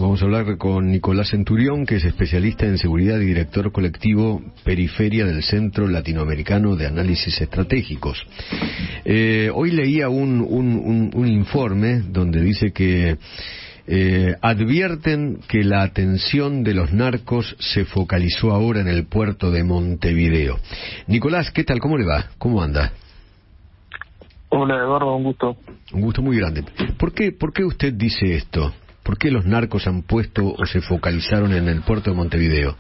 Vamos a hablar con Nicolás Centurión, que es especialista en seguridad y director colectivo Periferia del Centro Latinoamericano de Análisis Estratégicos. Hoy leía un informe donde dice que advierten que la atención de los narcos se focalizó ahora en el puerto de Montevideo. Nicolás, ¿qué tal? ¿Cómo le va? ¿Cómo anda? Hola Eduardo, un gusto. Un gusto muy grande. ¿Por qué usted dice esto? ¿Por qué los narcos han puesto o se focalizaron en el puerto de Montevideo?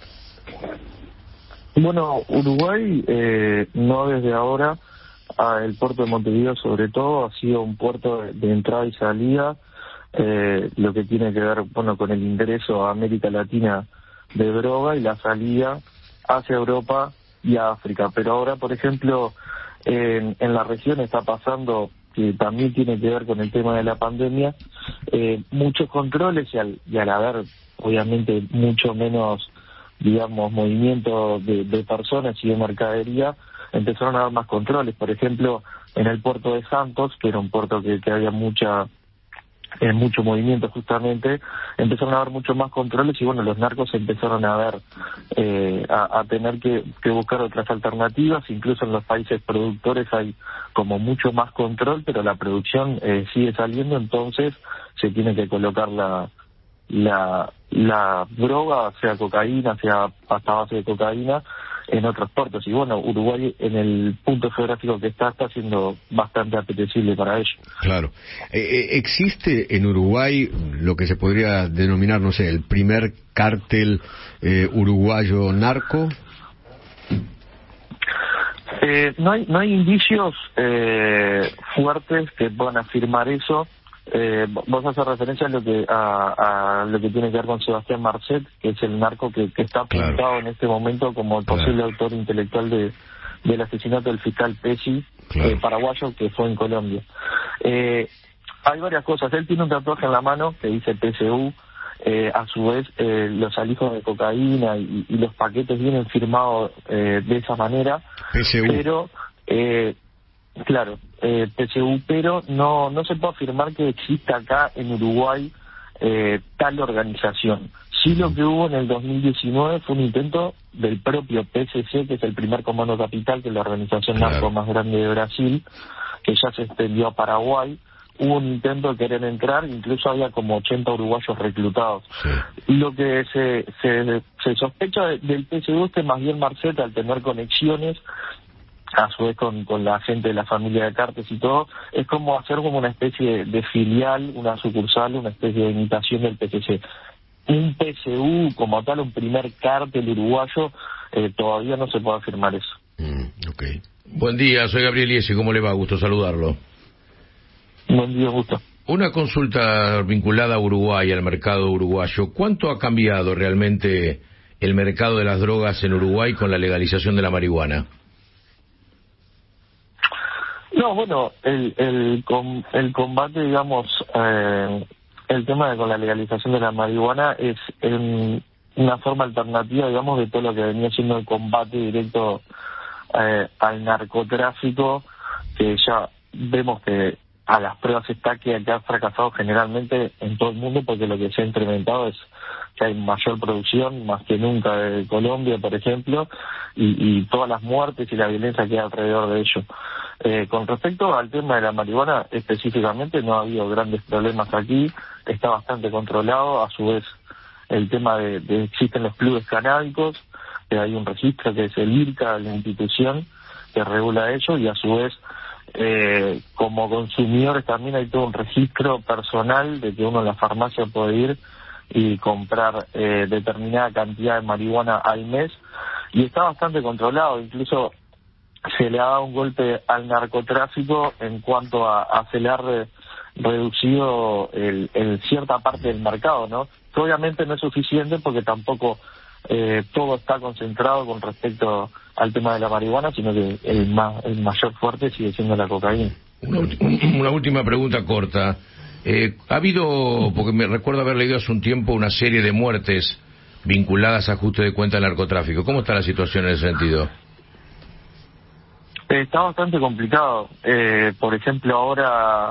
Bueno, Uruguay no desde ahora, el puerto de Montevideo sobre todo ha sido un puerto de entrada y salida, lo que tiene que ver con el ingreso a América Latina de droga y la salida hacia Europa y a África. Pero ahora, por ejemplo, en la región está pasando, que también tiene que ver con el tema de la pandemia, muchos controles y al haber obviamente mucho menos, digamos, movimiento de personas y de mercadería, empezaron a haber más controles. Por ejemplo, en el puerto de Santos, que era un puerto que había mucho movimiento justamente, empezaron a haber mucho más controles y los narcos empezaron a ver a tener que buscar otras alternativas. Incluso en los países productores hay como mucho más control, pero la producción sigue saliendo, entonces se tiene que colocar la droga, sea cocaína, sea pasta base de cocaína, en otros puertos. Y Uruguay, en el punto geográfico que está siendo bastante apetecible para ello. Claro. ¿Existe en Uruguay lo que se podría denominar, no sé, el primer cártel uruguayo narco? No hay indicios fuertes que puedan afirmar eso. Vos haces referencia a lo que tiene que ver con Sebastián Marcet, que es el narco que está apuntado, claro, en este momento como el posible autor intelectual del asesinato del fiscal Pesci, claro, paraguayo, que fue en Colombia. Hay varias cosas. Él tiene un tatuaje en la mano que dice PSU. A su vez, los alijos de cocaína y los paquetes vienen firmados de esa manera. PSU. Pero claro, PSU, pero no se puede afirmar que exista acá en Uruguay tal organización. Sí, lo que hubo en el 2019 fue un intento del propio PSC, que es el primer comando capital, que es la organización narco más grande de Brasil, que ya se extendió a Paraguay. Hubo un intento de querer entrar, incluso había como 80 uruguayos reclutados. Sí. Lo que se sospecha del PSU es que más bien Marcet, al tener conexiones, a su vez con la gente de la familia de Cartes y todo, es como hacer como una especie de filial, una sucursal, una especie de imitación del PSC. Un PSU como tal, un primer cártel uruguayo, todavía no se puede afirmar eso. Okay. Buen día, soy Gabriel Iesi, ¿cómo le va? Gusto saludarlo. Buen día, gusto. Una consulta vinculada a Uruguay, al mercado uruguayo. ¿Cuánto ha cambiado realmente el mercado de las drogas en Uruguay con la legalización de la marihuana? No, el combate, digamos, el tema con la legalización de la marihuana es una forma alternativa, digamos, de todo lo que venía siendo el combate directo al narcotráfico, que ya vemos que a las pruebas está que ha fracasado generalmente en todo el mundo, porque lo que se ha incrementado es que hay mayor producción, más que nunca, de Colombia, por ejemplo, y todas las muertes y la violencia que hay alrededor de ello. Con respecto al tema de la marihuana, específicamente, no ha habido grandes problemas aquí, está bastante controlado. A su vez, el tema de existen los clubes canábicos, que hay un registro que es el IRCA, la institución que regula ello, y a su vez, como consumidores también hay todo un registro personal de que uno en la farmacia puede ir y comprar determinada cantidad de marihuana al mes, y está bastante controlado. Incluso se le ha dado un golpe al narcotráfico en cuanto a se le ha reducido cierta parte del mercado, ¿no? Que obviamente no es suficiente, porque tampoco todo está concentrado con respecto al tema de la marihuana, sino que el mayor fuerte sigue siendo la cocaína. Una última pregunta corta. Ha habido, porque me recuerdo haber leído hace un tiempo, una serie de muertes vinculadas a ajuste de cuenta del narcotráfico. ¿Cómo está la situación en ese sentido? Está bastante complicado. Por ejemplo, ahora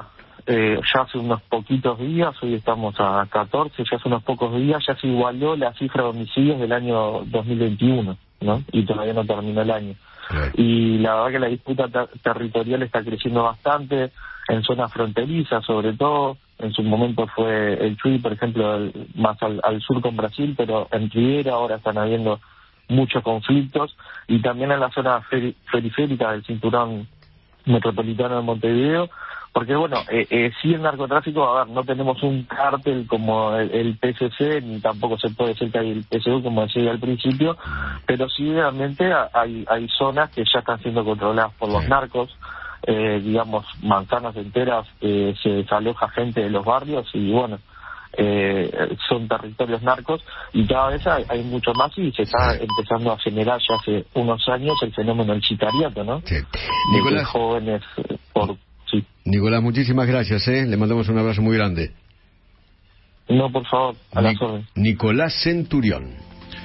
ya hace unos poquitos días, hoy estamos a 14, ya hace unos pocos días ya se igualó la cifra de homicidios del año 2021, ¿no? Y todavía no terminó el año. Claro. Y la verdad que la disputa territorial está creciendo bastante, en zonas fronterizas sobre todo. En su momento fue el Chuy, por ejemplo, más al sur con Brasil, pero en Ribeira ahora están habiendo muchos conflictos, y también en la zona periférica del cinturón metropolitano de Montevideo, porque bueno, sí el narcotráfico, a ver, no tenemos un cártel como el PCC, ni tampoco se puede decir que hay el PSU, como decía al principio, pero sí realmente hay zonas que ya están siendo controladas por los narcos, digamos, manzanas enteras, se desaloja gente de los barrios, y bueno, son territorios narcos, y cada vez hay mucho más, y se está empezando a generar ya hace unos años el fenómeno del sicariato, ¿no? Sí. De Nicolás, jóvenes sí. Nicolás, muchísimas gracias, le mandamos un abrazo muy grande. No, por favor, a las órdenes. Nicolás Centurión.